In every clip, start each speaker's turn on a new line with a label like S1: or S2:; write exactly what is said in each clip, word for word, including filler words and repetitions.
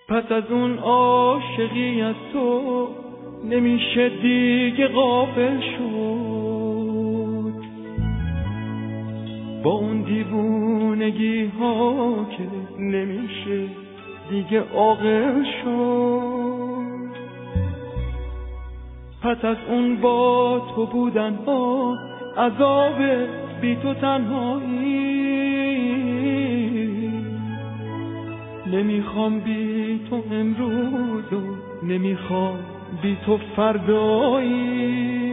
S1: پس از اون عاشقی از تو نمیشه دیگه غافل شد، با اون دیوونگی ها که نمیشه دیگه عاقل شد. پس از اون با تو بودن ها عذاب بی تو تنهایی، نمیخوام بی تو امروز و نمیخوام بی تو فردایی.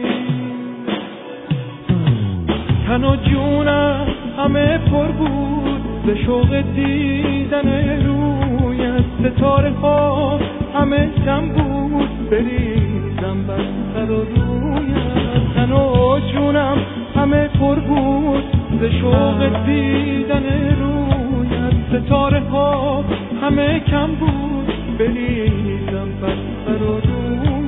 S1: تن و جونم همه پر بود به شوق دیدن رویت، ستاره ها همه کم بود بریزم بر سر و رویت. تن و جونم همه پر بود به شوق دیدن رویت، ستاره ها همه کم بود بریزم بر سر و رویت.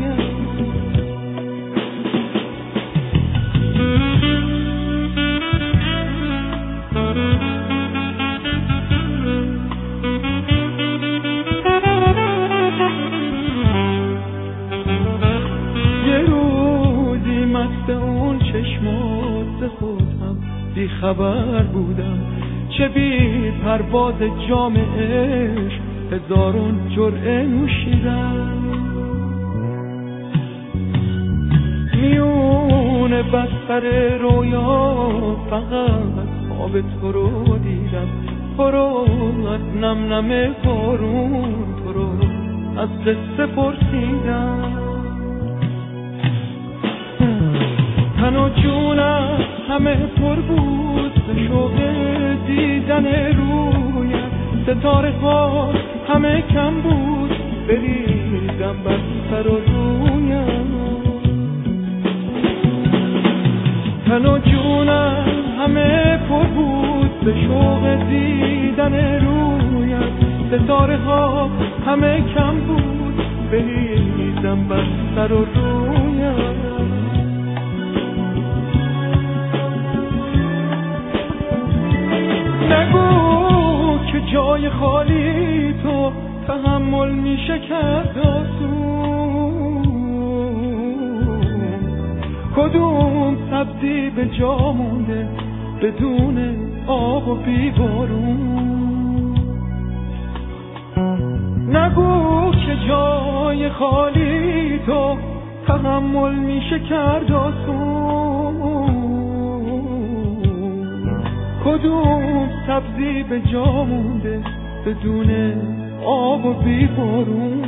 S1: اون چشمات خودم بی خبر بودم، چه بی پرواز جام عشق هزارون جرعه نوشیدم. میون بستر رویا فقط خواب تو رو دیدم، تو رو از نم نم بارون، تو رو از قصه پرسیدم. تن و جونم همه پر بود به شوق دیدن رویت، ستاره ها همه کم بود بریزم بر سر و رویت. تن و جونم همه پر بود به شوق دیدن رویت، ستاره ها همه کم بود بریزم بر سر و رویت. نگو که جای خالی تو تحمل میشه کرد آسون، کدوم سبزی به جا مونده بدون آب و بی بارون. نگو که جای خالی تو تحمل میشه کرد آسون، کدوم سبزی به جا مونده بدون آب و بی بارون.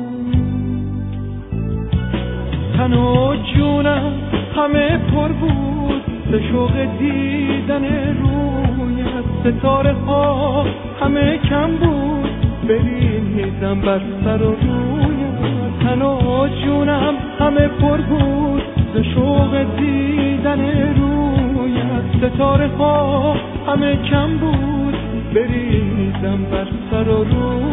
S1: تن و جونم همه پر بود به شوق دیدن رویت، ستاره ها همه کم بود بریزم بر سر و رویت. تن و جونم همه پر بود به شوق دیدن رویت، ستاره ها همه کم بود بریزم بر سر و رویت.